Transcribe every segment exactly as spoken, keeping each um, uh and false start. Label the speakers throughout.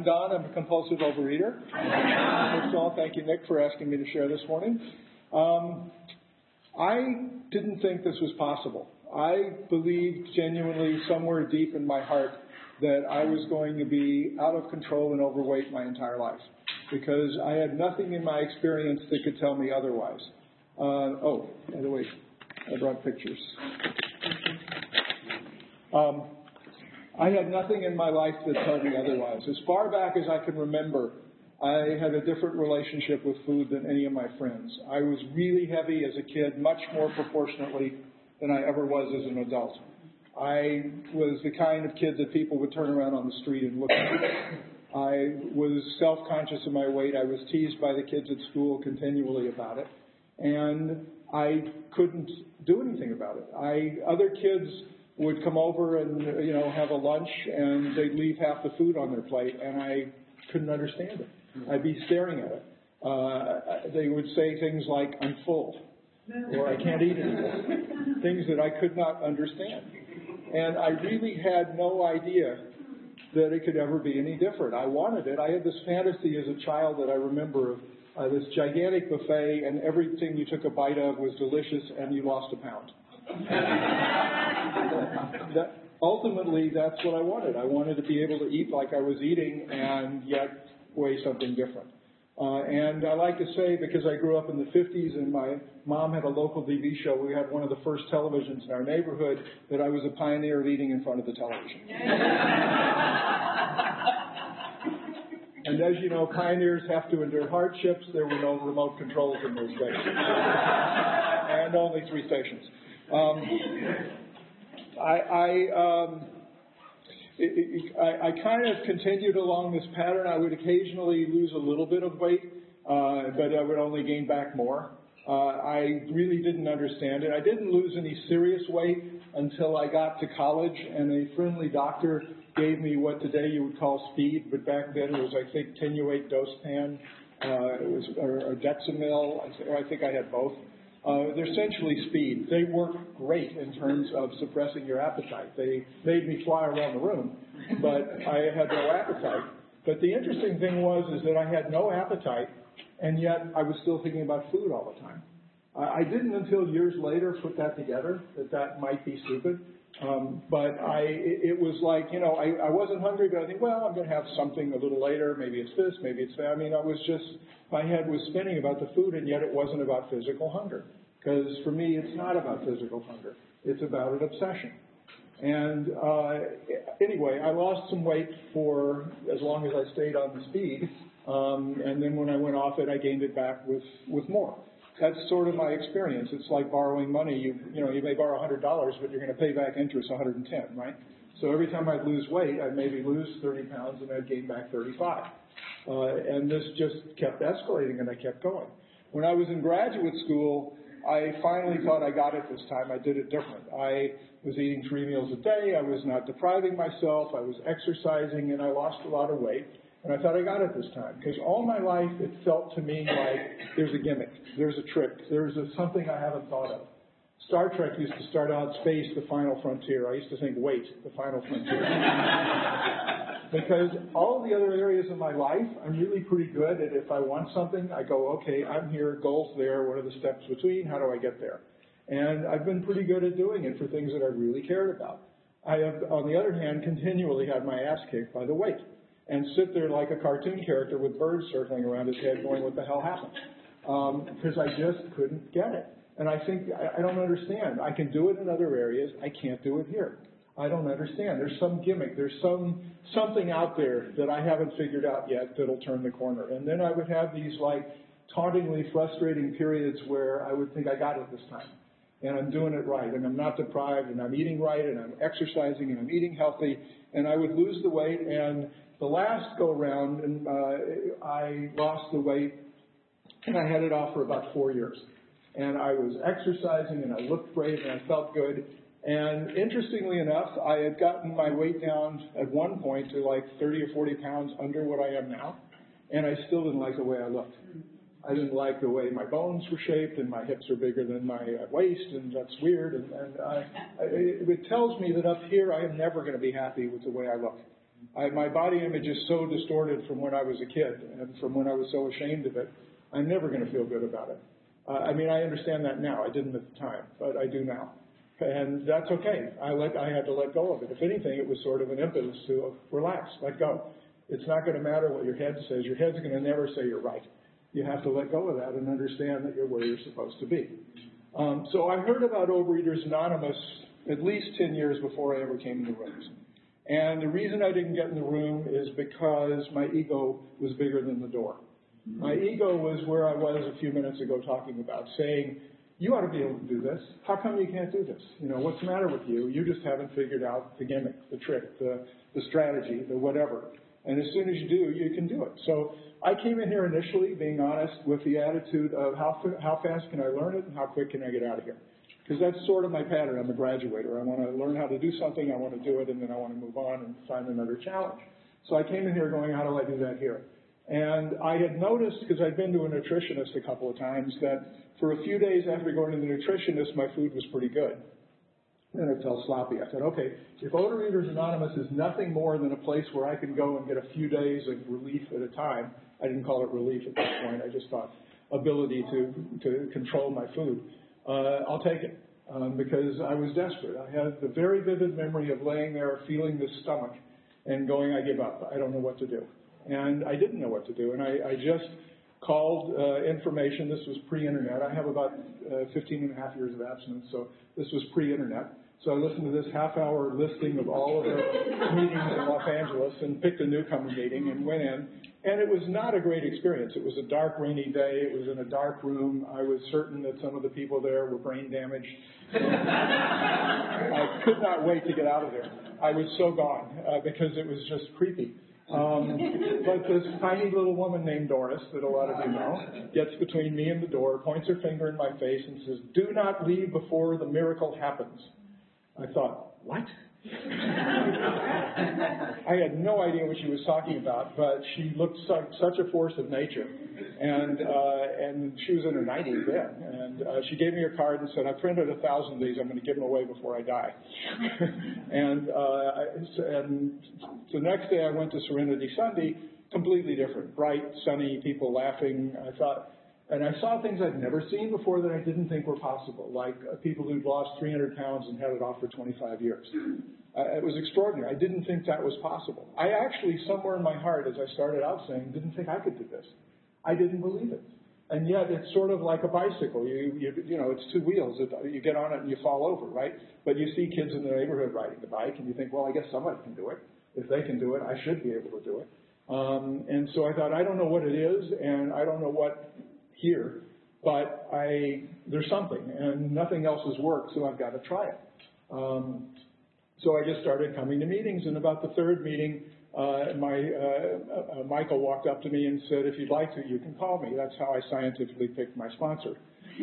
Speaker 1: I'm Don. I'm a compulsive overeater. First of all, thank you, Nick, for asking me to share this morning. Um, I didn't think this was possible. I believed genuinely somewhere deep in my heart that I was going to be out of control and overweight my entire life because I had nothing in my experience that could tell me otherwise. Uh, oh, by the way, I brought pictures. Um, I had nothing in my life that told me otherwise. As far back as I can remember, I had a different relationship with food than any of my friends. I was really heavy as a kid, much more proportionately than I ever was as an adult. I was the kind of kid that people would turn around on the street and look at. I was self-conscious of my weight. I was teased by the kids at school continually about it. And I couldn't do anything about it. I, other kids would come over and, you know, have a lunch, and they'd leave half the food on their plate, and I couldn't understand it. I'd be staring at it. Uh, they would say things like, I'm full, or I can't eat anymore, things that I could not understand. And I really had no idea that it could ever be any different. I wanted it. I had this fantasy as a child that I remember of uh, this gigantic buffet, and everything you took a bite of was delicious, and you lost a pound. that, ultimately, that's what I wanted. I wanted to be able to eat like I was eating and yet weigh something different. Uh, and I like to say, because I grew up in the fifties and my mom had a local T V show, we had one of the first televisions in our neighborhood, that I was a pioneer of eating in front of the television. And as you know, pioneers have to endure hardships. There were no remote controls in those days. And only three stations. Um, I, I, um, it, it, I, I kind of continued along this pattern. I would occasionally lose a little bit of weight, uh, but I would only gain back more. Uh, I really didn't understand it. I didn't lose any serious weight until I got to college, and a friendly doctor gave me what today you would call speed, but back then it was, I think, Tenuate Dosepan. Uh, it was or, or Dexamil. I think I had both. Uh, they're essentially speed. They work great in terms of suppressing your appetite. They made me fly around the room, but I had no appetite. But the interesting thing was is that I had no appetite, and yet I was still thinking about food all the time. I, I didn't until years later put that together, that that might be stupid. Um, but I, it, it was like, you know, I, I wasn't hungry, but I think, well, I'm going to have something a little later. Maybe it's this, maybe it's that. I mean, I was just, my head was spinning about the food, and yet it wasn't about physical hunger. Because for me, it's not about physical hunger. It's about an obsession. And uh, anyway, I lost some weight for as long as I stayed on the speed. Um, and then when I went off it, I gained it back with, with more. That's sort of my experience. It's like borrowing money. You, you know, you may borrow one hundred dollars, but you're going to pay back interest one hundred ten, right? So every time I'd lose weight, I'd maybe lose thirty pounds, and I'd gain back thirty-five. Uh, and this just kept escalating, and I kept going. When I was in graduate school, I finally thought I got it this time. I did it different. I was eating three meals a day. I was not depriving myself. I was exercising, and I lost a lot of weight. And I thought I got it this time. Because all my life, it felt to me like there's a gimmick, there's a trick, there's a, something I haven't thought of. Star Trek used to start out space, the final frontier. I used to think, wait, the final frontier. Because all the other areas of my life, I'm really pretty good at if I want something, I go, okay, I'm here, goals there, what are the steps between, how do I get there? And I've been pretty good at doing it for things that I really cared about. I have, on the other hand, continually had my ass kicked by the weight and sit there like a cartoon character with birds circling around his head going, what the hell happened? Because um, I just couldn't get it. And I think, I, I don't understand. I can do it in other areas. I can't do it here. I don't understand. There's some gimmick. There's some something out there that I haven't figured out yet that'll turn the corner. And then I would have these, like, tauntingly frustrating periods where I would think I got it this time. And I'm doing it right. And I'm not deprived. And I'm eating right. And I'm exercising. And I'm eating healthy. And I would lose the weight. And the last go-round, and uh, I lost the weight. And I had it off for about four years. And I was exercising, and I looked great, and I felt good. And interestingly enough, I had gotten my weight down at one point to like thirty or forty pounds under what I am now, and I still didn't like the way I looked. I didn't like the way my bones were shaped, and my hips are bigger than my waist, and that's weird. And, and I, I, it tells me that up here I am never going to be happy with the way I look. I, my body image is so distorted from when I was a kid and from when I was so ashamed of it, I'm never going to feel good about it. Uh, I mean, I understand that now. I didn't at the time, but I do now. And that's okay. I let I had to let go of it. If anything, it was sort of an impetus to uh, relax, let go. It's not going to matter what your head says. Your head's going to never say you're right. You have to let go of that and understand that you're where you're supposed to be. Um, so I heard about Overeaters Anonymous at least ten years before I ever came in the rooms. And the reason I didn't get in the room is because my ego was bigger than the door. My ego was where I was a few minutes ago talking about, saying, you ought to be able to do this. How come you can't do this? You know, what's the matter with you? You just haven't figured out the gimmick, the trick, the, the strategy, the whatever. And as soon as you do, you can do it. So I came in here initially being honest with the attitude of how, how fast can I learn it and how quick can I get out of here? Because that's sort of my pattern. I'm a graduator. I want to learn how to do something, I want to do it, and then I want to move on and find another challenge. So I came in here going, how do I do that here? And I had noticed, because I'd been to a nutritionist a couple of times, that for a few days after going to the nutritionist, my food was pretty good. And I felt sloppy. I said, okay, if Overeaters Anonymous is nothing more than a place where I can go and get a few days of relief at a time, I didn't call it relief at that point, I just thought ability to, to control my food, uh, I'll take it. Um, because I was desperate. I had the very vivid memory of laying there feeling this stomach and going, I give up. I don't know what to do. And I didn't know what to do. And I, I just called uh, information. This was pre-internet. I have about uh, fifteen and a half years of abstinence, so this was pre-internet. So I listened to this half-hour listing of all of the meetings in Los Angeles and picked a newcomer meeting and went in. And it was not a great experience. It was a dark, rainy day. It was in a dark room. I was certain that some of the people there were brain damaged. I could not wait to get out of there. I was so gone uh, because it was just creepy. Um, but this tiny little woman named Doris, that a lot of you know, gets between me and the door, points her finger in my face and says, do not leave before the miracle happens. I thought, what? I had no idea what she was talking about, but she looked su- such a force of nature, and uh, and she was in her nineties then, and uh, she gave me her card and said, I printed a thousand of these, I'm going to give them away before I die. and, uh, and the next day I went to Serenity Sunday, completely different, bright, sunny, people laughing. I thought, and I saw things I'd never seen before that I didn't think were possible, like uh, people who'd lost three hundred pounds and had it off for twenty-five years. Uh, it was extraordinary. I didn't think that was possible. I actually, somewhere in my heart, as I started out saying, didn't think I could do this. I didn't believe it. And yet it's sort of like a bicycle. You, you, you know, it's two wheels. It, you get on it and you fall over, right? But you see kids in the neighborhood riding the bike and you think, well, I guess somebody can do it. If they can do it, I should be able to do it. Um, and so I thought, I don't know what it is, and I don't know what here, but I there's something, and nothing else has worked, so I've got to try it. Um, so I just started coming to meetings, and about the third meeting, uh, my uh, uh, Michael walked up to me and said, if you'd like to, you can call me. That's how I scientifically picked my sponsor,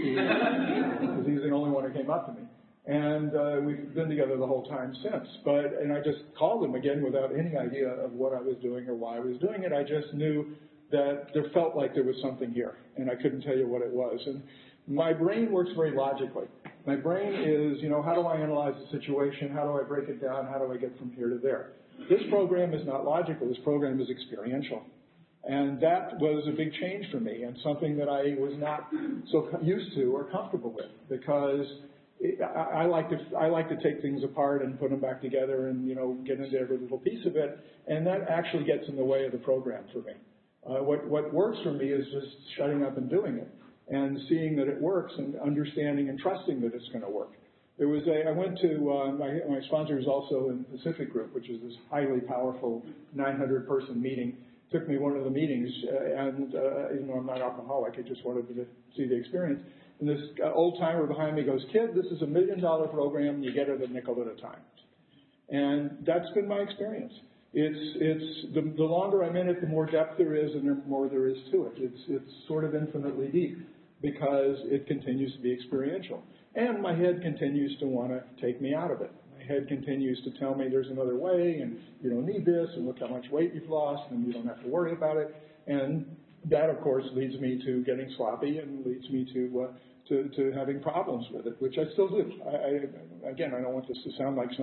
Speaker 1: because he's the only one who came up to me. And uh, we've been together the whole time since. But and I just called him again without any idea of what I was doing or why I was doing it. I just knew that there felt like there was something here, and I couldn't tell you what it was. And my brain works very logically. My brain is, you know, how do I analyze the situation? How do I break it down? How do I get from here to there? This program is not logical. This program is experiential. And that was a big change for me, and something that I was not so used to or comfortable with, because I, I like to I like to take things apart and put them back together and, you know, get into every little piece of it, and that actually gets in the way of the program for me. Uh, what, what works for me is just shutting up and doing it and seeing that it works and understanding and trusting that it's going to work. There was a, I went to, uh, my, my sponsor is also in Pacific Group, which is this highly powerful nine hundred person meeting. Took me one of the meetings, uh, and uh, even though I'm not alcoholic, I just wanted to see the experience. And this uh, old timer behind me goes, kid, this is a million dollar program, you get it a nickel at a time. And that's been my experience. It's, it's the, the longer I'm in it, the more depth there is and the more there is to it. It's, it's sort of infinitely deep because it continues to be experiential. And my head continues to want to take me out of it. My head continues to tell me there's another way and you don't need this and look how much weight you've lost and you don't have to worry about it. And that, of course, leads me to getting sloppy and leads me to, uh, to, to having problems with it, which I still do. I, I, again, I don't want this to sound like some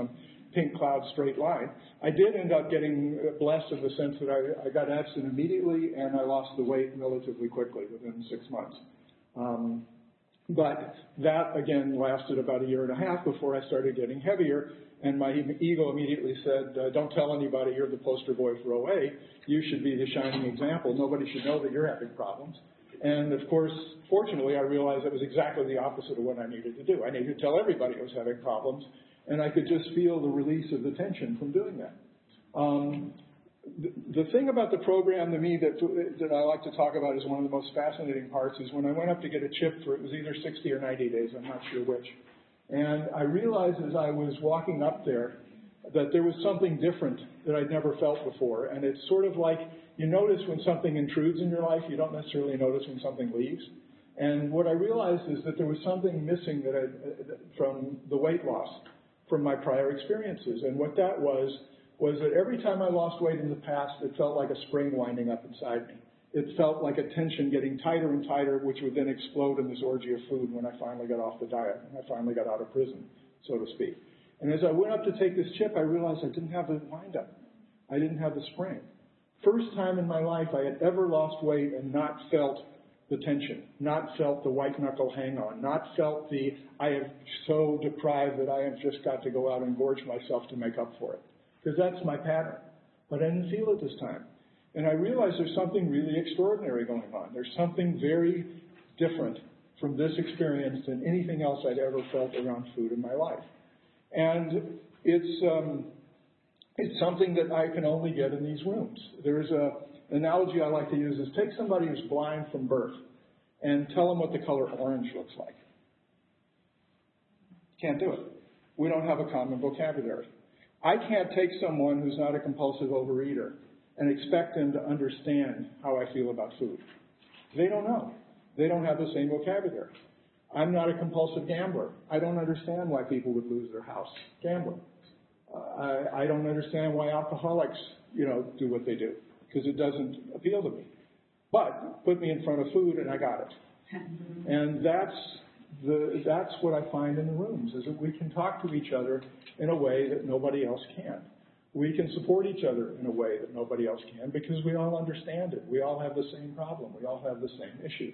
Speaker 1: pink cloud straight line. I did end up getting blessed in the sense that I, I got abstinent immediately and I lost the weight relatively quickly within six months. Um, but that, again, lasted about a year and a half before I started getting heavier. And my ego immediately said, uh, don't tell anybody you're the poster boy for O A. You should be the shining example. Nobody should know that you're having problems. And, of course, fortunately, I realized it was exactly the opposite of what I needed to do. I needed to tell everybody I was having problems, and I could just feel the release of the tension from doing that. Um, the, the thing about the program to me that, that I like to talk about is one of the most fascinating parts is when I went up to get a chip for, it was either sixty or ninety days, I'm not sure which. And I realized as I was walking up there that there was something different that I'd never felt before. And it's sort of like you notice when something intrudes in your life, you don't necessarily notice when something leaves. And what I realized is that there was something missing that I, from the weight loss from my prior experiences. And what that was, was that every time I lost weight in the past, it felt like a spring winding up inside me. It felt like a tension getting tighter and tighter, which would then explode in this orgy of food when I finally got off the diet, when I finally got out of prison, so to speak. And as I went up to take this chip, I realized I didn't have the wind-up. I didn't have the spring. First time in my life I had ever lost weight and not felt the tension, not felt the white-knuckle hang-on, not felt the, I am so deprived that I have just got to go out and gorge myself to make up for it. Because that's my pattern. But I didn't feel it this time. And I realized there's something really extraordinary going on. There's something very different from this experience than anything else I'd ever felt around food in my life. And it's um, it's something that I can only get in these rooms. There's a, an analogy I like to use is take somebody who's blind from birth and tell them what the color orange looks like. Can't do it. We don't have a common vocabulary. I can't take someone who's not a compulsive overeater and expect them to understand how I feel about food. They don't know. They don't have the same vocabulary. I'm not a compulsive gambler. I don't understand why people would lose their house gambling. Uh, I, I don't understand why alcoholics, you know, do what they do, because it doesn't appeal to me. But put me in front of food and I got it. And that's the that's what I find in the rooms, is that we can talk to each other in a way that nobody else can. We can support each other in a way that nobody else can because we all understand it. We all have the same problem. We all have the same issues.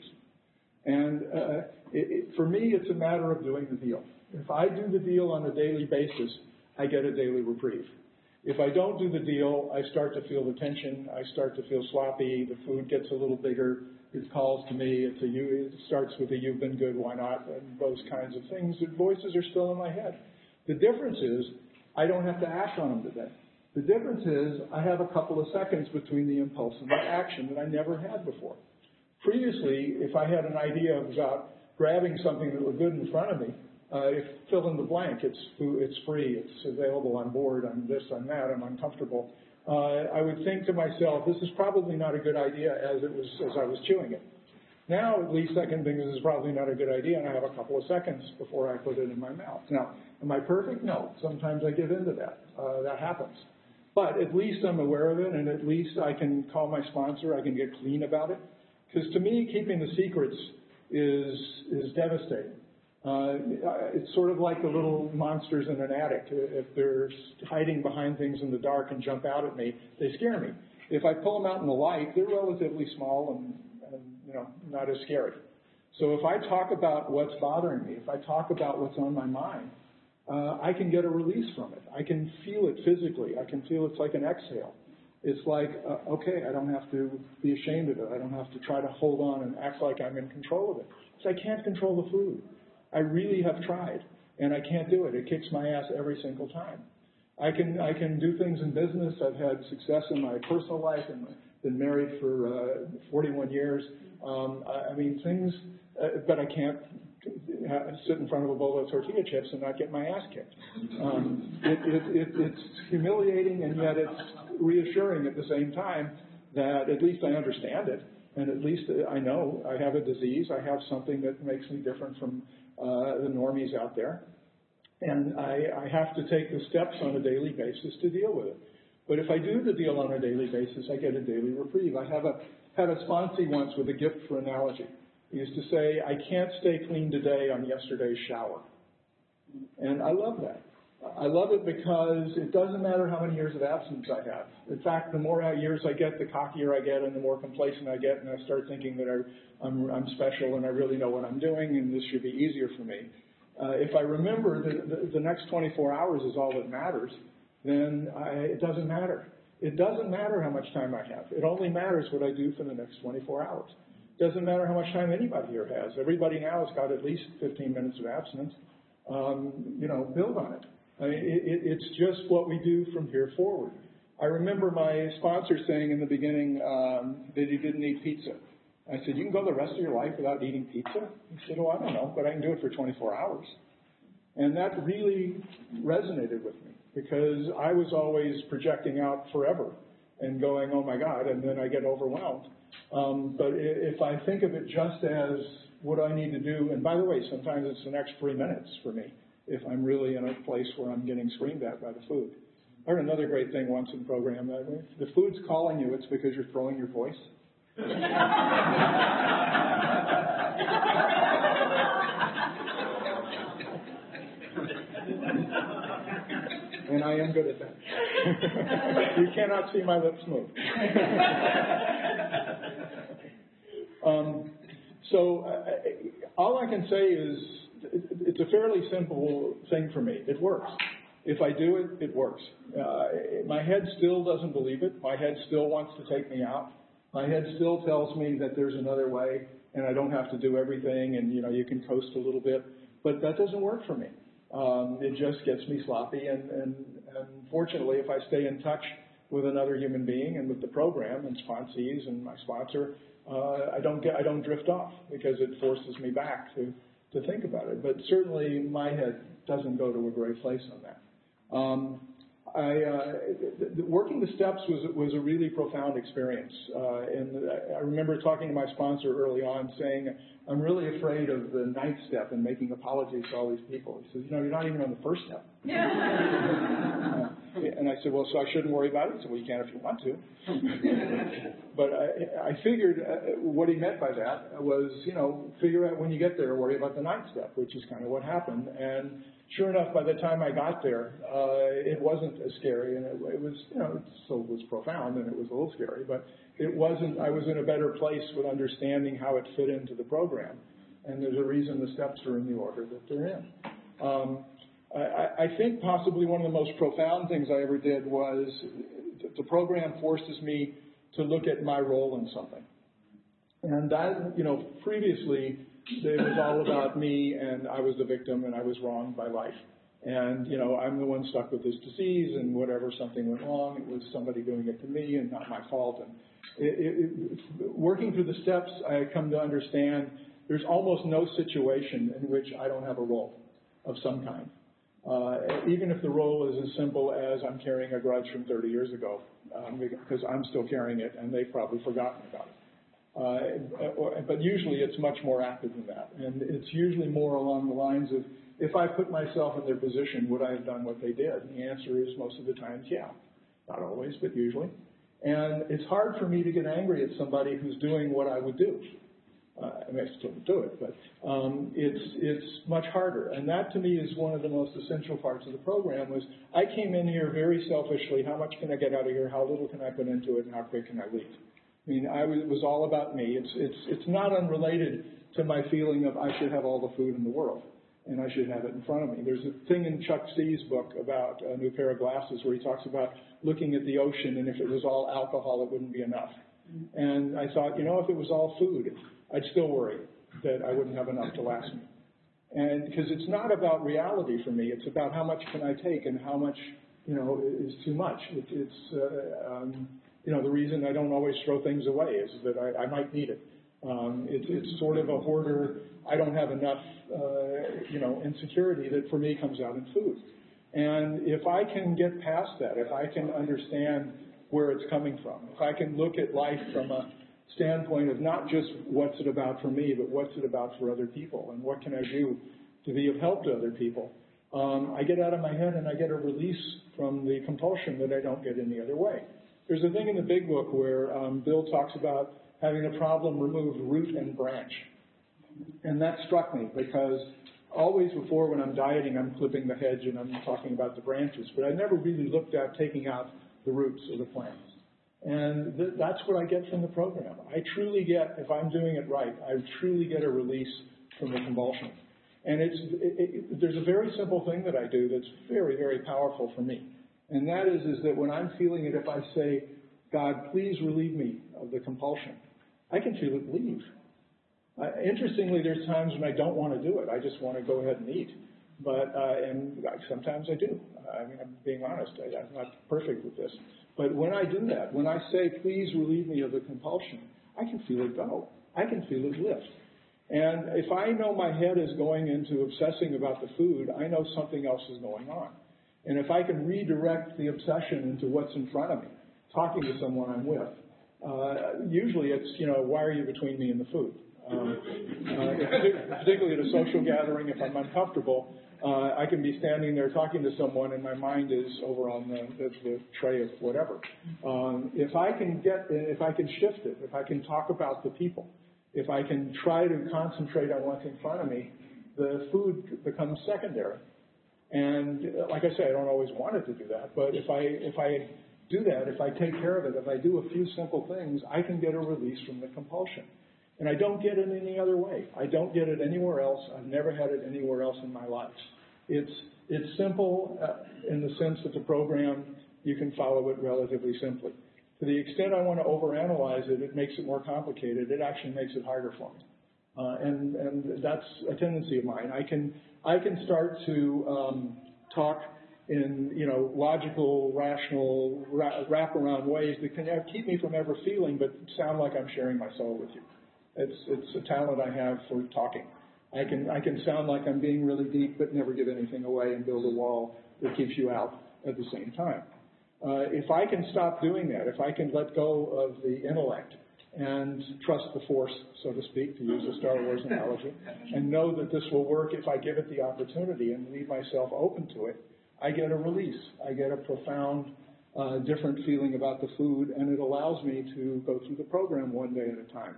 Speaker 1: And uh, it, it, for me, it's a matter of doing the deal. If I do the deal on a daily basis, I get a daily reprieve. If I don't do the deal, I start to feel the tension. I start to feel sloppy. The food gets a little bigger. It calls to me. It's a you. It starts with a "you've been good, why not?" and those kinds of things. The voices are still in my head. The difference is I don't have to act on them today. The difference is I have a couple of seconds between the impulse and the action that I never had before. Previously, if I had an idea about grabbing something that was good in front of me, uh, if fill in the blank, it's it's free, it's available on board, I'm this, I'm that, I'm uncomfortable, uh, I would think to myself, this is probably not a good idea as it was as I was chewing it. Now, at least I can think this is probably not a good idea, and I have a couple of seconds before I put it in my mouth. Now, am I perfect? No. Sometimes I give in to that. Uh, that happens. But at least I'm aware of it, and at least I can call my sponsor. I can get clean about it. Because to me, keeping the secrets is is devastating. Uh, it's sort of like the little monsters in an attic. If they're hiding behind things in the dark and jump out at me, they scare me. If I pull them out in the light, they're relatively small and, and you know, not as scary. So if I talk about what's bothering me, if I talk about what's on my mind, uh, I can get a release from it. I can feel it physically. I can feel it's like an exhale. It's like, uh, okay, I don't have to be ashamed of it. I don't have to try to hold on and act like I'm in control of it. Because I can't control the food. I really have tried, and I can't do it. It kicks my ass every single time. I can I can do things in business. I've had success in my personal life and been married for uh, forty-one years. Um, I, I mean, things, uh, but I can't sit in front of a bowl of tortilla chips and not get my ass kicked. Um, it, it, it, it's humiliating, and yet it's reassuring at the same time that at least I understand it, and at least I know I have a disease. I have something that makes me different from uh, the normies out there, and I, I have to take the steps on a daily basis to deal with it. But if I do the deal on a daily basis, I get a daily reprieve. I have a had a sponsee once with a gift for analogy. He used to say, I can't stay clean today on yesterday's shower. And I love that. I love it because it doesn't matter how many years of abstinence I have. In fact, the more years I get, the cockier I get and the more complacent I get, and I start thinking that I, I'm, I'm special and I really know what I'm doing and this should be easier for me. Uh, if I remember that the, the next twenty-four hours is all that matters, then I, it doesn't matter. It doesn't matter how much time I have. It only matters what I do for the next twenty-four hours. It doesn't matter how much time anybody here has. Everybody now has got at least fifteen minutes of abstinence. Um, you know, build on it. I mean, it, it, it's just what we do from here forward. I remember my sponsor saying in the beginning um, that he didn't eat pizza. I said, you can go the rest of your life without eating pizza? He said, oh, I don't know, but I can do it for twenty-four hours. And that really resonated with me because I was always projecting out forever and going, oh, my God, and then I get overwhelmed. Um, but if I think of it just as what I need to do, and by the way, sometimes it's the next three minutes for me if I'm really in a place where I'm getting screamed at by the food. I heard another great thing once in the program. That if the food's calling you, it's because you're throwing your voice. And I am good at that. You cannot see my lips move. um, so uh, all I can say is it's a fairly simple thing for me. It works. If I do it, it works. Uh, my head still doesn't believe it. My head still wants to take me out. My head still tells me that there's another way and I don't have to do everything and, you know, you can coast a little bit. But that doesn't work for me. Um, it just gets me sloppy. And, and, and fortunately, if I stay in touch with another human being and with the program and sponsees and my sponsor, uh, I don't get, I don't drift off because it forces me back to, to think about it. But certainly my head doesn't go to a great place on that. Um, I, uh, the, working the steps was was a really profound experience, uh, and I remember talking to my sponsor early on, saying, "I'm really afraid of the ninth step and making apologies to all these people." He says, "You know, you're not even on the first step." uh, and I said, "Well, so I shouldn't worry about it." He said, "Well, you can if you want to." But I, I figured uh, what he meant by that was, you know, figure out when you get there, worry about the ninth step, which is kind of what happened. And sure enough, by the time I got there, uh, it wasn't as scary, and it, it was, you know, it still was profound, and it was a little scary, but it wasn't. I was in a better place with understanding how it fit into the program, and there's a reason the steps are in the order that they're in. Um, I, I think possibly one of the most profound things I ever did was the program forces me to look at my role in something, and that, you know, previously, it was all about me, and I was the victim, and I was wronged by life. And, you know, I'm the one stuck with this disease, and whatever, something went wrong, it was somebody doing it to me and not my fault. And it, it, it, working through the steps, I come to understand there's almost no situation in which I don't have a role of some kind. Uh, even if the role is as simple as I'm carrying a grudge from thirty years ago, um, because I'm still carrying it, and they've probably forgotten about it. Uh, but usually it's much more active than that. And it's usually more along the lines of, if I put myself in their position, would I have done what they did? And the answer is most of the times, yeah. Not always, but usually. And it's hard for me to get angry at somebody who's doing what I would do. Uh, I mean, I still do it, but um, it's, it's much harder. And that, to me, is one of the most essential parts of the program was I came in here very selfishly. How much can I get out of here? How little can I put into it? And how quick can I leave? I mean, I was, it was all about me. It's, it's, it's not unrelated to my feeling of I should have all the food in the world, and I should have it in front of me. There's a thing in Chuck C's book about A New Pair of Glasses where he talks about looking at the ocean, and if it was all alcohol, it wouldn't be enough. And I thought, you know, if it was all food, I'd still worry that I wouldn't have enough to last me. And because it's not about reality for me, it's about how much can I take and how much, you know, is too much. It, it's, uh, um, you know, the reason I don't always throw things away is that I, I might need it. Um, it's, it's sort of a hoarder, I don't have enough, uh, you know, insecurity that for me comes out in food. And if I can get past that, if I can understand where it's coming from, if I can look at life from a standpoint of not just what's it about for me, but what's it about for other people, and what can I do to be of help to other people, um, I get out of my head and I get a release from the compulsion that I don't get any other way. There's a thing in the big book where um, Bill talks about having a problem removed root and branch. And that struck me because always before when I'm dieting, I'm clipping the hedge and I'm talking about the branches, but I never really looked at taking out the roots of the plants. And th- that's what I get from the program. I truly get, if I'm doing it right, I truly get a release from the convulsion. And it's, it, it, there's a very simple thing that I do that's very, very powerful for me. And that is, is that when I'm feeling it, if I say, God, please relieve me of the compulsion, I can feel it leave. Uh, interestingly, there's times when I don't want to do it. I just want to go ahead and eat. But, uh, and sometimes I do. I mean, I'm being honest. I, I'm not perfect with this. But when I do that, when I say, please relieve me of the compulsion, I can feel it go. I can feel it lift. And if I know my head is going into obsessing about the food, I know something else is going on. And if I can redirect the obsession into what's in front of me, talking to someone I'm with, uh, usually it's, you know, why are you between me and the food? Um, uh, particularly at a social gathering, if I'm uncomfortable, uh, I can be standing there talking to someone and my mind is over on the, the, the tray of whatever. Um, if I can get, if I can shift it, if I can talk about the people, if I can try to concentrate on what's in front of me, the food becomes secondary. And like I say, I don't always want it to do that, but if I if I do that, if I take care of it, if I do a few simple things, I can get a release from the compulsion. And I don't get it any other way. I don't get it anywhere else. I've never had it anywhere else in my life. It's it's simple uh, in the sense that the program, you can follow it relatively simply. To the extent I want to overanalyze it, it makes it more complicated. It actually makes it harder for me. Uh, and, and that's a tendency of mine. I can I can start to um, talk in, you know, logical, rational, ra- wraparound ways that can keep me from ever feeling, but sound like I'm sharing my soul with you. It's it's a talent I have for talking. I can I can sound like I'm being really deep, but never give anything away and build a wall that keeps you out at the same time. Uh, if I can stop doing that, if I can let go of the intellect and trust the force, so to speak, to use a Star Wars analogy, and know that this will work if I give it the opportunity and leave myself open to it, I get a release. I get a profound, uh, different feeling about the food, and it allows me to go through the program one day at a time.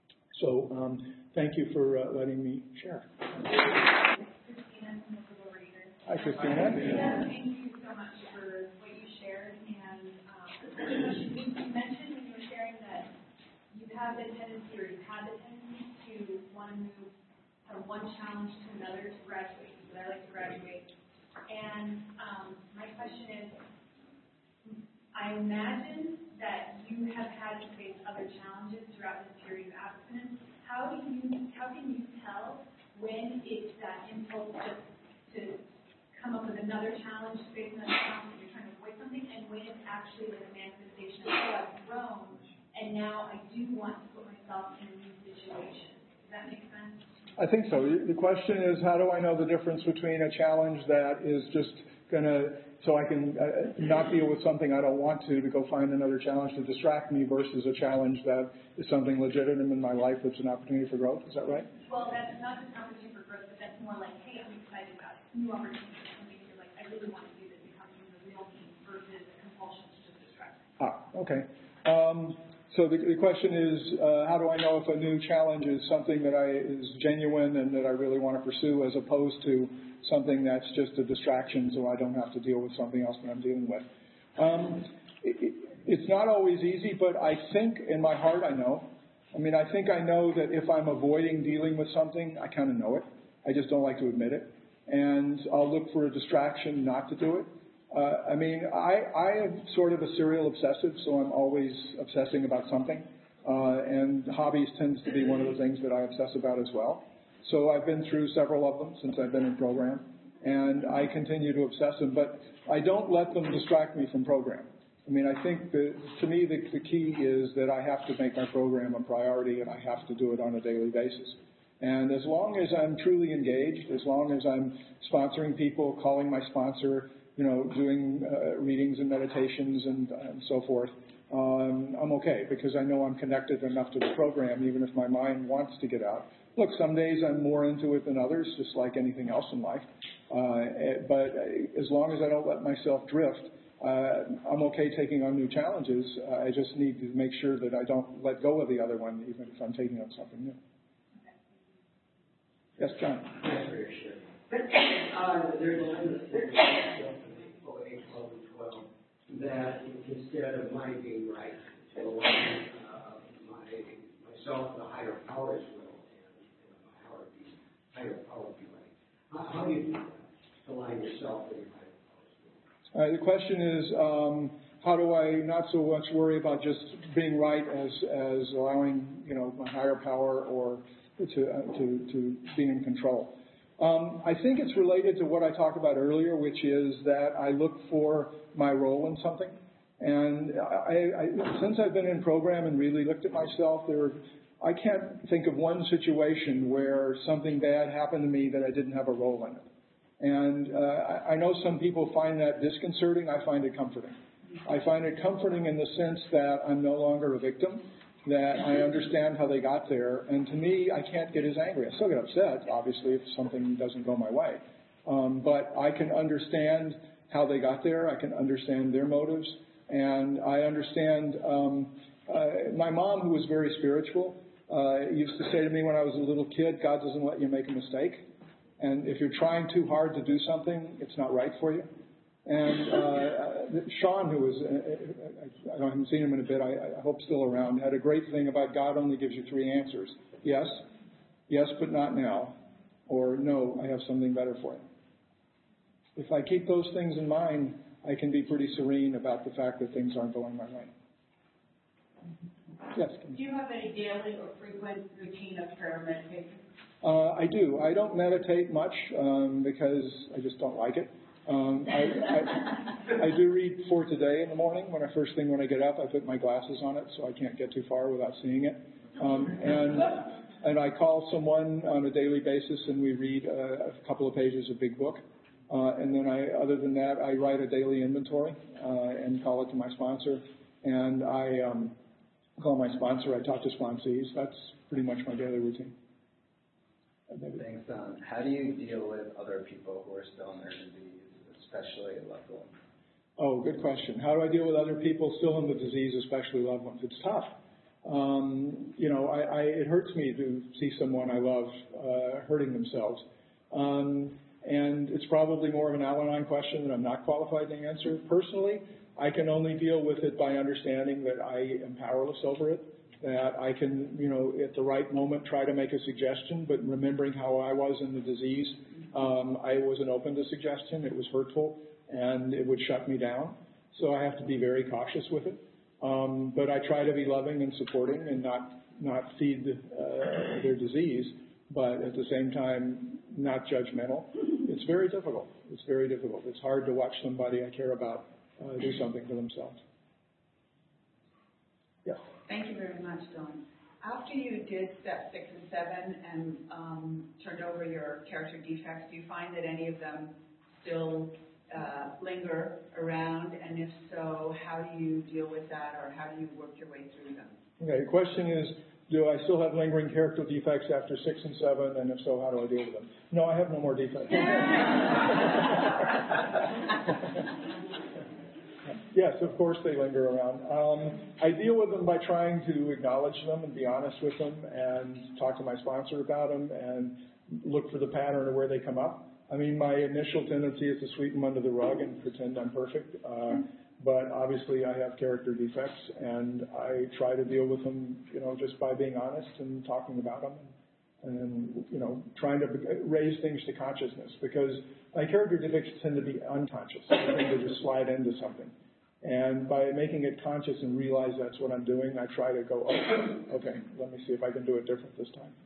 Speaker 1: So um, thank you for uh, letting me share.
Speaker 2: Christina from the Global Reader.
Speaker 1: Hi, Christina.
Speaker 2: Yeah, thank you so much for what you shared. And um, you mentioned when you were sharing that you have the tendency, or you had the tendency to want to move from one challenge to another to graduate. But I like to graduate. And um, my question is, I imagine that you have had to face other challenges throughout this period of abstinence. How do you, how can you tell when it's that impulse just to come up with another challenge, to face another challenge, and you're trying to avoid something, and when it's actually like a manifestation of, oh, I've grown, and now I do want to put myself in a new situation? Does that make sense?
Speaker 1: I think so. The question is, how do I know the difference between a challenge that is just going to, so I can uh, not deal with something I don't want to, to go find another challenge to distract me, versus a challenge that is something legitimate in my life that's an opportunity for growth? Is that right?
Speaker 2: Well, that's not just an opportunity for growth, but that's more like, hey, I'm excited about it. New opportunity, something you're like, I really want to do this, becoming the real me versus a compulsion to just distract me.
Speaker 1: Ah, okay. Um, so the, the question is, uh, how do I know if a new challenge is something that I is genuine and that I really want to pursue, as opposed to something that's just a distraction so I don't have to deal with something else that I'm dealing with? Um, it, it's not always easy, but I think in my heart I know. I mean, I think I know that if I'm avoiding dealing with something, I kind of know it. I just don't like to admit it. And I'll look for a distraction not to do it. Uh, I mean, I, I am sort of a serial obsessive, so I'm always obsessing about something. Uh, and hobbies tends to be one of the things that I obsess about as well. So I've been through several of them since I've been in program, and I continue to obsess them, but I don't let them distract me from program. I mean, I think that, to me, the, the key is that I have to make my program a priority, and I have to do it on a daily basis. And as long as I'm truly engaged, as long as I'm sponsoring people, calling my sponsor, you know, doing uh, readings and meditations and, and so forth, um, I'm okay, because I know I'm connected enough to the program, even if my mind wants to get out. Look, some days I'm more into it than others, just like anything else in life. Uh, but as long as I don't let myself drift, uh, I'm okay taking on new challenges. Uh, I just need to make sure that I don't let go of the other one, even if I'm taking on something new. Yes, John.
Speaker 3: Yes, very sure. Uh, there's a line that says in O A twelve and twelve that instead of my being right, to align uh, my myself with a higher power's will and, and my higher, be, higher power be right. How, how do you do that? Align yourself with your higher power's will?
Speaker 1: Uh, the question is, um, how do I not so much worry about just being right as as allowing, you know, my higher power or to uh, to to be in control? Um, I think it's related to what I talked about earlier, which is that I look for my role in something. And I, I, since I've been in program and really looked at myself, there, I can't think of one situation where something bad happened to me that I didn't have a role in it. And uh, I, I know some people find that disconcerting. I find it comforting. I find it comforting in the sense that I'm no longer a victim, that I understand how they got there, and to me, I can't get as angry. I still get upset, obviously, if something doesn't go my way. Um, but I can understand how they got there. I can understand their motives, and I understand um, uh, my mom, who was very spiritual, uh, used to say to me when I was a little kid, God doesn't let you make a mistake, and if you're trying too hard to do something, it's not right for you. And uh, Sean, who was, uh, I haven't seen him in a bit, I, I hope still around, had a great thing about God only gives you three answers. Yes, yes, but not now. Or no, I have something better for you. If I keep those things in mind, I can be pretty serene about the fact that things aren't going my way. Yes?
Speaker 4: Do you have any daily or frequent routine of prayer meditation?
Speaker 1: Uh, I do. I don't meditate much um, because I just don't like it. Um, I, I, I do read For Today in the morning. When I first thing when I get up, I put my glasses on it so I can't get too far without seeing it. Um, and and I call someone on a daily basis and we read a, a couple of pages of Big Book. Uh, and then I, other than that, I write a daily inventory uh, and call it to my sponsor. And I um, call my sponsor. I talk to sponsees. That's pretty much my daily routine.
Speaker 5: Thanks. Um, how do you deal with other people who are still in their disease, especially loved ones?
Speaker 1: Oh, good question. How do I deal with other people still in the disease, especially loved ones? It's tough. Um, you know, I, I, it hurts me to see someone I love uh, hurting themselves. Um, and it's probably more of an Al-Anon question that I'm not qualified to answer. Personally, I can only deal with it by understanding that I am powerless over it, that I can, you know, at the right moment try to make a suggestion, but remembering how I was in the disease, um, I wasn't open to suggestion. It was hurtful, and it would shut me down. So I have to be very cautious with it. Um, but I try to be loving and supporting and not not feed uh, their disease, but at the same time not judgmental. It's very difficult. It's very difficult. It's hard to watch somebody I care about uh, do something for themselves. Yes.
Speaker 4: Thank you very much, Don. After you did step six and seven and um, turned over your character defects, do you find that any of them still uh, linger around? And if so, how do you deal with that, or how do you work your way through them?
Speaker 1: Okay, the question is, do I still have lingering character defects after six and seven, and if so, how do I deal with them? No, I have no more defects. Yes, of course they linger around. Um, I deal with them by trying to acknowledge them and be honest with them and talk to my sponsor about them and look for the pattern of where they come up. I mean, my initial tendency is to sweep them under the rug and pretend I'm perfect. Uh, but obviously I have character defects, and I try to deal with them, you know, just by being honest and talking about them and, and you know, trying to raise things to consciousness, because my character defects tend to be unconscious. They tend to just slide into something. And by making it conscious and realize that's what I'm doing, I try to go, oh, okay, let me see if I can do it different this time.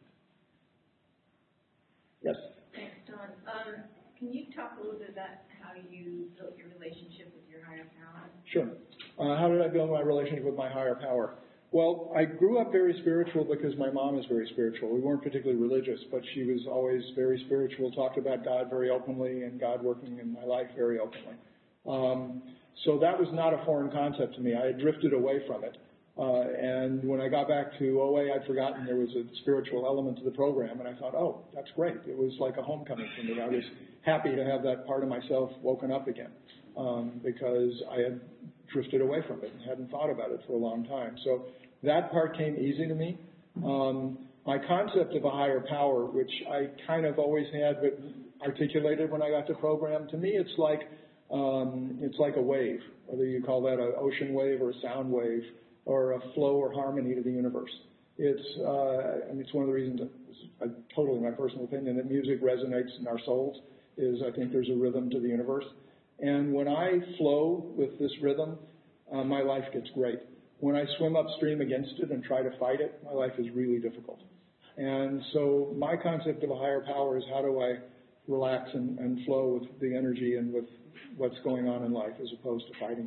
Speaker 1: Yes?
Speaker 6: Thanks, Don. Um, can you talk a little bit about how you built your relationship with your higher power?
Speaker 1: Sure. Uh, how did I build my relationship with my higher power? Well, I grew up very spiritual because my mom is very spiritual. We weren't particularly religious, but she was always very spiritual, talked about God very openly and God working in my life very openly. Um, so that was not a foreign concept to me. I had drifted away from it. Uh, and when I got back to O A, I'd forgotten there was a spiritual element to the program, and I thought, oh, that's great. It was like a homecoming for me. I was happy to have that part of myself woken up again, um, because I had drifted away from it and hadn't thought about it for a long time. So that part came easy to me. Um, my concept of a higher power, which I kind of always had but articulated when I got to program, to me it's like um, it's like a wave, whether you call that an ocean wave or a sound wave or a flow or harmony to the universe. It's uh, I mean, it's one of the reasons, that, uh, totally my personal opinion, that music resonates in our souls, is I think there's a rhythm to the universe. And when I flow with this rhythm, uh, my life gets great. When I swim upstream against it and try to fight it, my life is really difficult. And so my concept of a higher power is how do I relax and, and flow with the energy and with what's going on in life as opposed to fighting.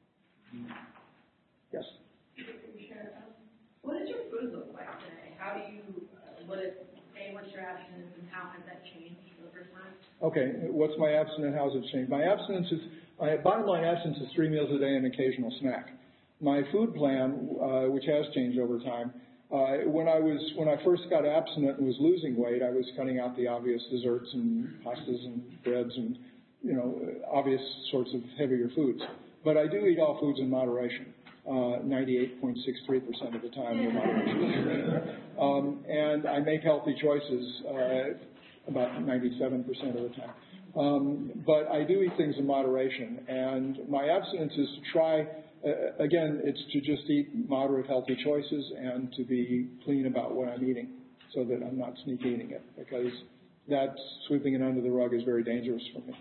Speaker 1: Yes?
Speaker 6: What does your food look like today? How do you, uh, what is, say, what's your abstinence and how has that changed over time?
Speaker 1: Okay, what's my abstinence? How has it changed? My abstinence is, my bottom line abstinence is three meals a day and an occasional snack. My food plan, uh, which has changed over time, uh, when I was when I first got abstinent and was losing weight, I was cutting out the obvious desserts and pastas and breads and you know obvious sorts of heavier foods. But I do eat all foods in moderation, uh, ninety-eight point six three percent of the time in moderation. um, and I make healthy choices uh, about ninety-seven percent of the time. Um, but I do eat things in moderation, and my abstinence is to try. Uh, again, it's to just eat moderate, healthy choices and to be clean about what I'm eating so that I'm not sneak eating it, because that sweeping it under the rug is very dangerous for me.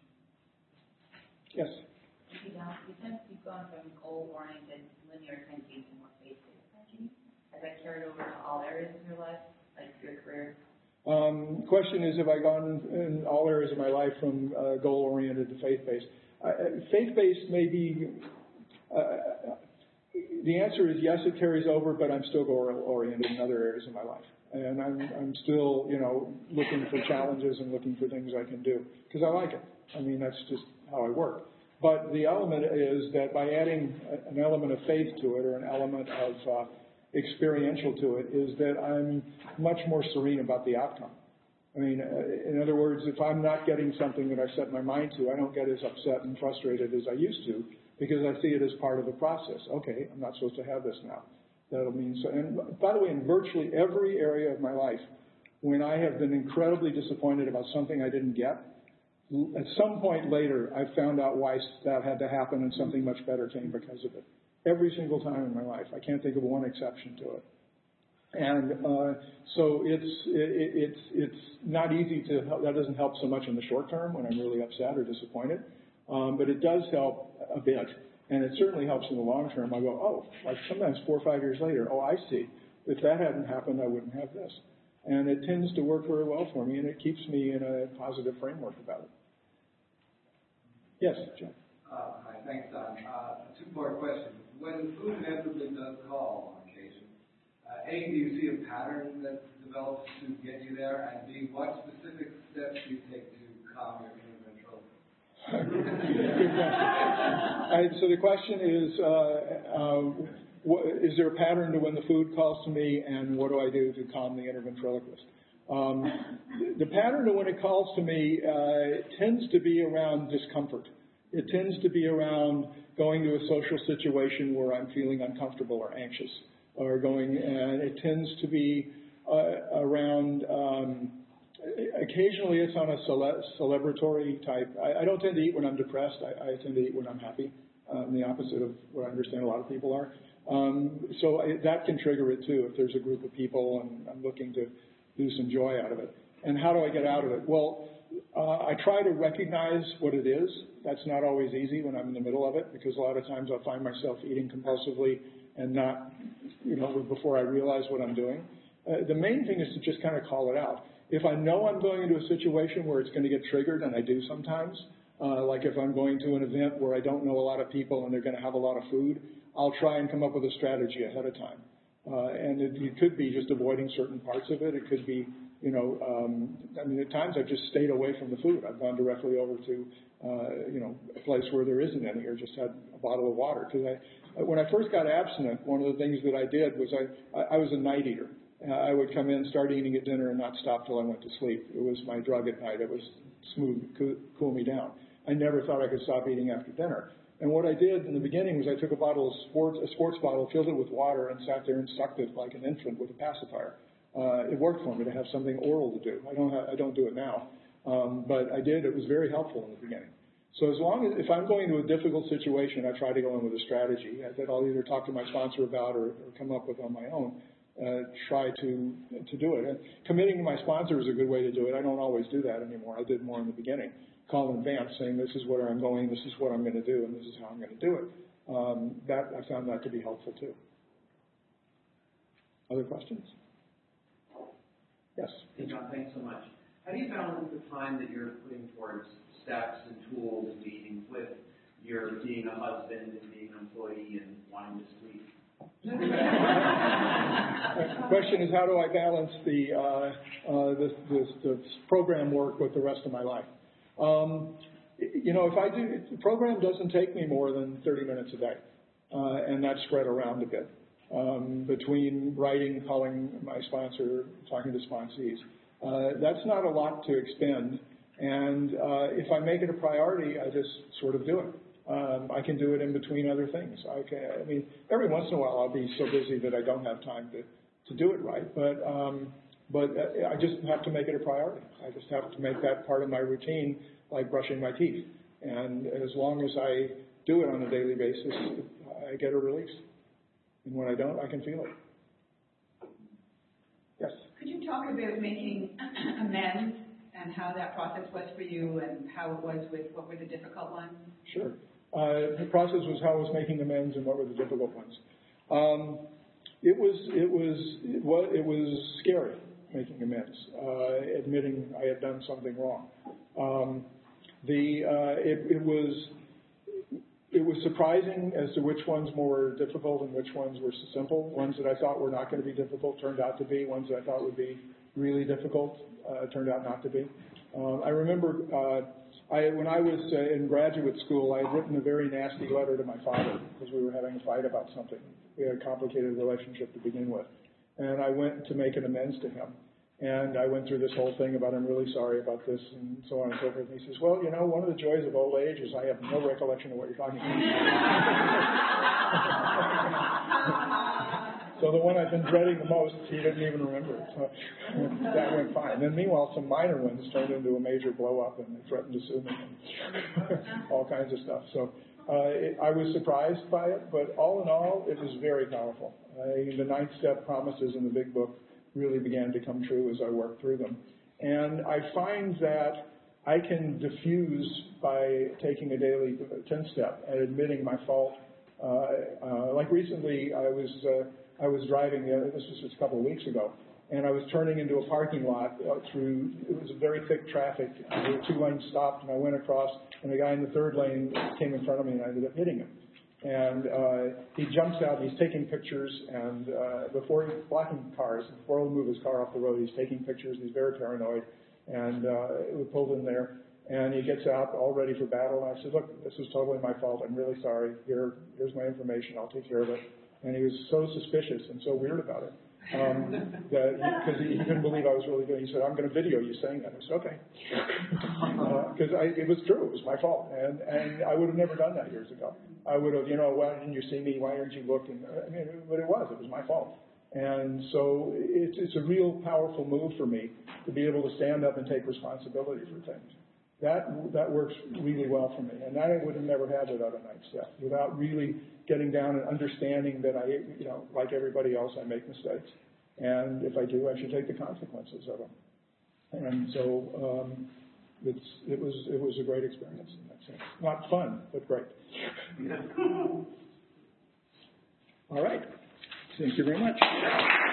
Speaker 1: Yes?
Speaker 7: You know, since you've gone from goal-oriented, linear thinking to more faith-based thinking, has that carried over to all areas of your life, like your career?
Speaker 1: Um, question is, have I gone in all areas of my life from uh, goal-oriented to faith-based? Uh, faith-based may be... Uh, the answer is yes, it carries over, but I'm still goal-oriented in other areas of my life. And I'm, I'm still, you know, looking for challenges and looking for things I can do because I like it. I mean, that's just how I work. But the element is that by adding an element of faith to it or an element of uh, experiential to it is that I'm much more serene about the outcome. I mean, uh, in other words, if I'm not getting something that I've set my mind to, I don't get as upset and frustrated as I used to, because I see it as part of the process. Okay, I'm not supposed to have this now. That'll mean so. And by the way, in virtually every area of my life, when I have been incredibly disappointed about something I didn't get, at some point later, I found out why that had to happen and something much better came because of it. Every single time in my life. I can't think of one exception to it. And uh, so it's it, it's it's not easy to help. That doesn't help so much in the short term when I'm really upset or disappointed, um, but it does help a bit, and it certainly helps in the long term. I go, oh, like sometimes four or five years later, oh, I see. If that hadn't happened, I wouldn't have this, and it tends to work very well for me, and it keeps me in a positive framework about it. Yes, John.
Speaker 8: Uh, hi, thanks, Don. Uh, a two-part question. When food inevitably does call on occasion, uh, A, do you see a pattern that develops to get you there? And B, what specific steps do you take to calm your inner control?
Speaker 1: Good question. I, so the question is, uh, uh, what, is there a pattern to when the food calls to me, and what do I do to calm the inner ventriloquist? Um, the pattern to when it calls to me uh, tends to be around discomfort. It tends to be around going to a social situation where I'm feeling uncomfortable or anxious, or going, and it tends to be uh, around, um, occasionally it's on a cele- celebratory type. I, I don't tend to eat when I'm depressed. I, I tend to eat when I'm happy, um, the opposite of what I understand a lot of people are. Um, so I, that can trigger it too, if there's a group of people and I'm looking to do some joy out of it. And how do I get out of it? Well, uh, I try to recognize what it is. That's not always easy when I'm in the middle of it, because a lot of times I'll find myself eating compulsively and not, you know, before I realize what I'm doing. Uh, the main thing is to just kind of call it out. If I know I'm going into a situation where it's going to get triggered, and I do sometimes, uh, like if I'm going to an event where I don't know a lot of people and they're going to have a lot of food, I'll try and come up with a strategy ahead of time. Uh, and it, it could be just avoiding certain parts of it. It could be, you know, um, I mean, at times I've just stayed away from the food. I've gone directly over to, uh, you know, a place where there isn't any, or just had a bottle of water. Because I, when I first got abstinent, one of the things that I did was I, I, I was a night eater. Uh, I would come in, start eating at dinner, and not stop till I went to sleep. It was my drug at night. It was smooth, cool, cool me down. I never thought I could stop eating after dinner. And what I did in the beginning was I took a bottle of sports, a sports bottle, filled it with water, and sat there and sucked it like an infant with a pacifier. uh, it worked for me to have something oral to do. I don't have, I don't do it now, um, but I did. It was very helpful in the beginning. So as long as, if I'm going to a difficult situation, I try to go in with a strategy that I'll either talk to my sponsor about or, or come up with on my own. Uh, try to to do it. And committing to my sponsor is a good way to do it. I don't always do that anymore. I did more in the beginning. Call in advance saying this is where I'm going, this is what I'm going to do, and this is how I'm going to do it. Um, that I found that to be helpful too. Other questions? Yes.
Speaker 9: Hey John, thanks so much. How do you balance the time that you're putting towards steps and tools and meetings with your being a husband and being an employee and wanting to sleep?
Speaker 1: The question is, how do I balance the, uh, uh, this, this, this program work with the rest of my life? Um, you know, if I do, the program doesn't take me more than thirty minutes a day, uh, and that's spread around a bit um, between writing, calling my sponsor, talking to sponsees. Uh, that's not a lot to expend, and uh, if I make it a priority, I just sort of do it. Um, I can do it in between other things. I, can, I mean, every once in a while I'll be so busy that I don't have time to, to do it right, but um, but I just have to make it a priority. I just have to make that part of my routine, like brushing my teeth. And as long as I do it on a daily basis, I get a release. And when I don't, I can feel it. Yes?
Speaker 4: Could you talk about making amends and how that process was for you and how it was with what were the difficult ones?
Speaker 1: Sure. Uh, the process was how I was making amends and what were the difficult ones. Um, it was it was it was it was scary making amends, uh, admitting I had done something wrong. Um, the uh, it, it was it was surprising as to which ones were difficult and which ones were simple. Ones that I thought were not going to be difficult turned out to be. Ones that I thought would be really difficult uh, turned out not to be. Um, I remember uh, I, when I was uh, in graduate school, I had written a very nasty letter to my father because we were having a fight about something. We had a complicated relationship to begin with. And I went to make an amends to him. And I went through this whole thing about I'm really sorry about this and so on and so forth. And he says, well, you know, one of the joys of old age is I have no recollection of what you're talking about. So the one I've been dreading the most, he didn't even remember it. So that went fine. Then meanwhile, some minor ones turned into a major blow up and they threatened to sue me and all kinds of stuff. So uh, it, I was surprised by it, but all in all, it was very powerful. Uh, the ninth step promises in the big book really began to come true as I worked through them. And I find that I can diffuse by taking a daily ten step and admitting my fault. Uh, uh, like recently, I was uh, I was driving, uh, this was just a couple of weeks ago, and I was turning into a parking lot uh, through, it was a very thick traffic, and there were two lanes stopped, and I went across, and the guy in the third lane came in front of me, and I ended up hitting him. And uh, he jumps out, and he's taking pictures, and uh, before he's blocking cars, before he'll move his car off the road, he's taking pictures, he's very paranoid, and uh, we pulled in there, and he gets out all ready for battle, and I said, look, this was totally my fault, I'm really sorry, Here, here's my information, I'll take care of it. And he was so suspicious and so weird about it, um, that because he, he couldn't believe I was really doing it. He said, I'm going to video you saying that. I said, okay. Because uh, it was true. It was my fault. And, and I would have never done that years ago. I would have, you know, why didn't you see me? Why aren't you looking? I mean, but it was. It was my fault. And so it's, it's a real powerful move for me to be able to stand up and take responsibility for things. That that works really well for me. And I would have never had without a ninth step, without really getting down and understanding that I, you know, like everybody else, I make mistakes. And if I do, I should take the consequences of them. And so um, it's, it was it was a great experience in that sense. Not fun, but great. All right. Thank you very much.